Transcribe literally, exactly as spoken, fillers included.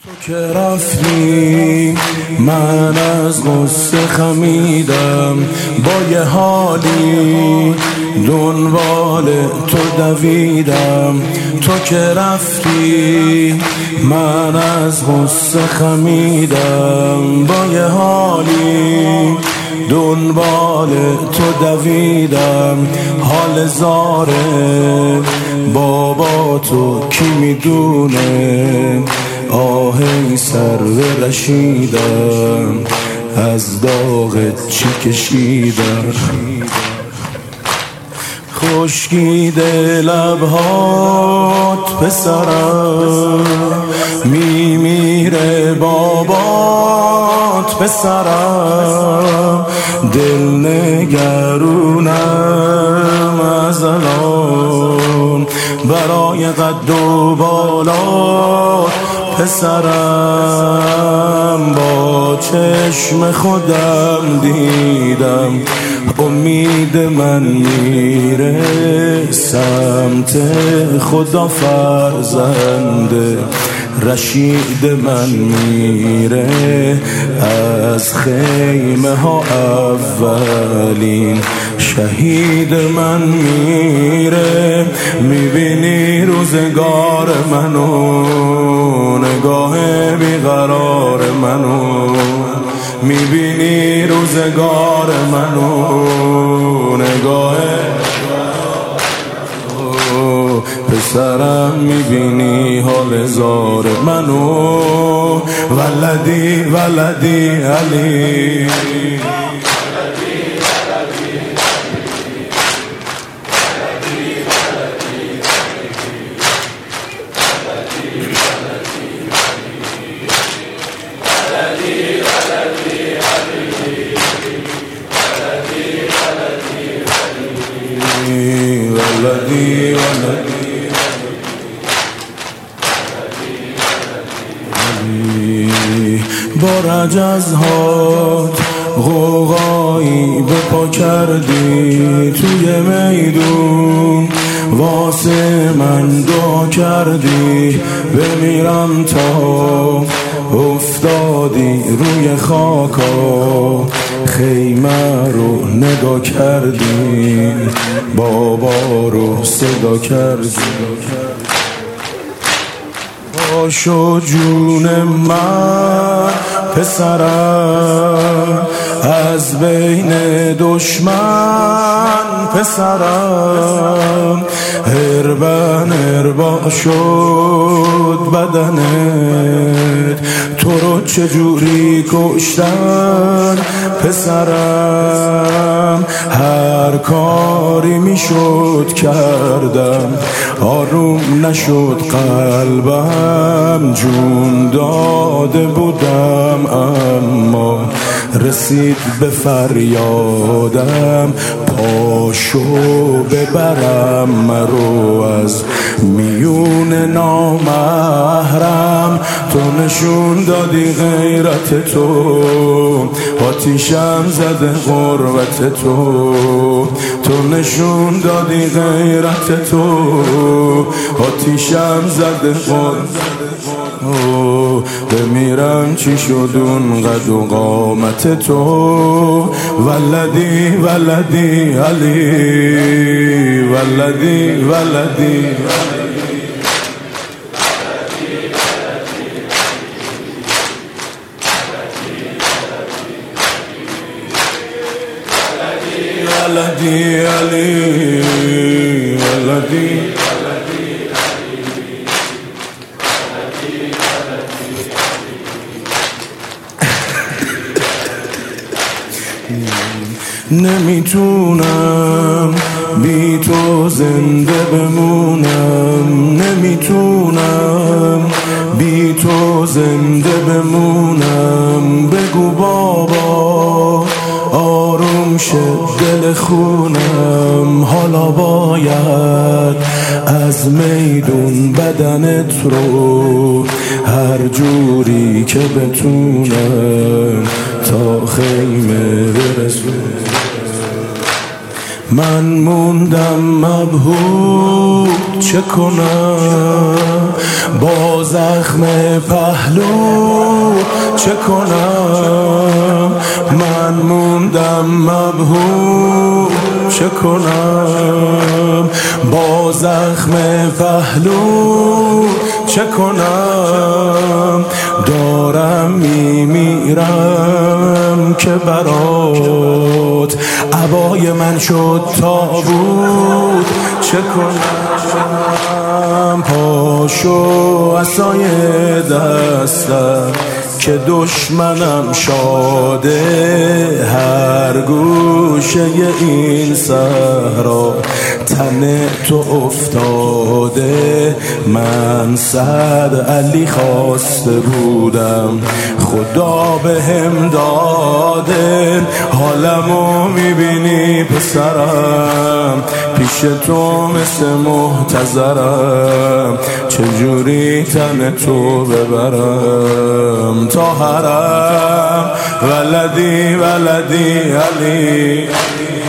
تو که رفتی من از غصه خمیدم، با یه حالی دنبال تو دویدم. تو که رفتی من از غصه خمیدم، با یه حالی دنبال تو دویدم. حال زاره بابا تو کی میدونه، آه ای سر رشیدم از داغت چی کشیدم. خشکیده لبهات پسرم، میمیره بابات پسرم. دل نگرونم از الان برای قد و بالات پسرم. با چشم خودم دیدم امید من میره سمت خدا، فرزند رشید من میره از خیمه ها، اولین شهید من میره. میبینی روزگار منو، نگاه بیقرار منو، میبینی روزگار منو، نگاه پسرم، میبینی حال زار منو. ولدی ولدی علی، ولدی ولدی با رجزهات غوغایی به پا کردی، توی میدون واسه من دعا کردی. بمیرم تا افتادی روی خاکا، خیمه رو نگاه کردی، بابا رو صدا کردی. پاشو جون من پسرم از بین دشمن پسرم. هربن هربا شد بدنت، تو رو چجوری کشتن پسرم. هر کاری میشد کردم، آروم نشد قلبم. جون داده بودم اما رسید به فریادم. پاشو ببرم مرو از میون نامحرم. تو نشون دادی غیرت تو، آتیشم زده غربت تو. تو نشون دادی غیرت تو، آتیشم زده غربت. بمیرم چی شد اون قد و قامت تو. ولدی ولدی علی، ولدی ولدی ولدی علی، ولدی نمیتونم بی تو زنده بمونم، نمیتونم بی تو زنده بمونم. بگو بابا آروم شد دل خونم، حالا باید از میدون بدنت رو هر جوری که بتونم تا خیمه برسونم. من موندم مبهوت چه کنم، با زخم پهلو چه کنم؟ من موندم مبهوت چه کنم؟ با زخم پهلو چه کنم؟ دارم میمیرم که برات عبای من شد تابوت چه کنم؟ پاشو عصای دستم که دشمنم شاده، هر گوشه این صحرا تن تو افتاده. من صد علی خواسته بودم خدا بهم داده، حالمو میبینی پسرم پیش تو مثل محتضرم، چجوری تن تو ببرم تا حرم؟ ولدی ولدی علی